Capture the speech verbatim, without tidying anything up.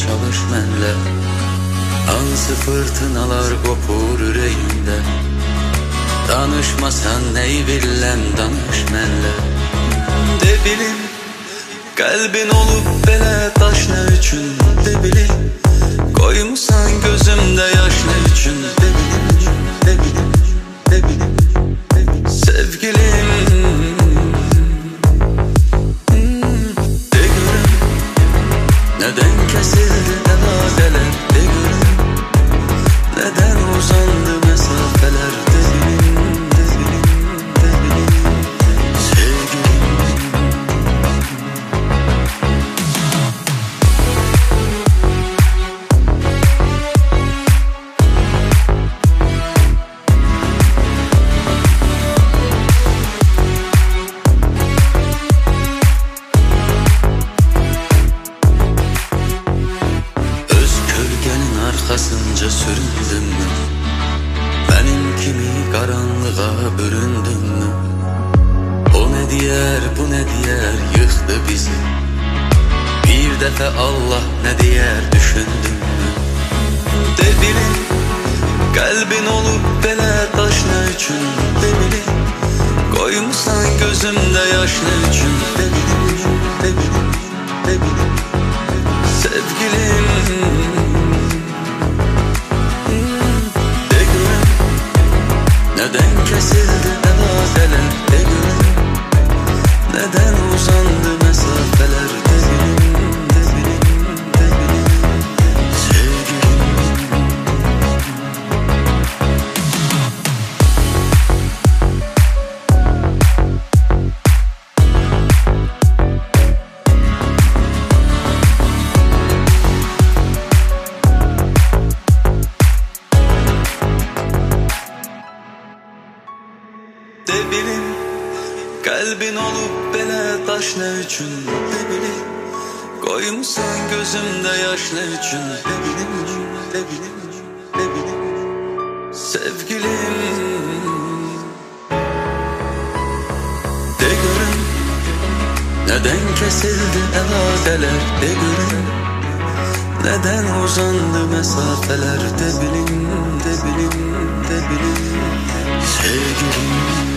çalış mənlə. Hansı fırtınalar qopur ürəyimdə. Danışmasan neyi bilən danış mənlə. De bilim, qəlbin olub belə daş nə üçün? De bilim, qoymusan gözümdə yaş nə üçün? De bilim, de bilim, de bilim, de bilim. Sevgilim, de görüm, nədən kəsildi əlaqələr? De görüm, nədən uzandı məsafələr? De bilim, de bilim, de bilim, sevgilim. Arkasınca süründün mü? Benim kimi karanlığa büründün mü? O ne diyer, bu ne diyer, yıktı bizi. Bir defa Allah ne diyer, düşündün mü? De bilim, kalbin olup belə taş ne üçün? De bilim, koymuşsan gözümde yaş ne üçün? De bilim, de bilim, de bilim, sevgilim. Neden kesildi əlaqələr? De görüm, neden uzandı mesafeler? De bilim, de bilim, de bilim, sevgilim. De bilim, kalbin olup belə taş ne üçün? De bilim, koymuşsan gözümde yaş ne üçün? De bilim, de bilim, de bilim, sevgilim. De görüm, neden kesildi əlaqələr? De görüm, neden uzandı mesafeler? De bilim, de bilim, de bilim, sevgilim.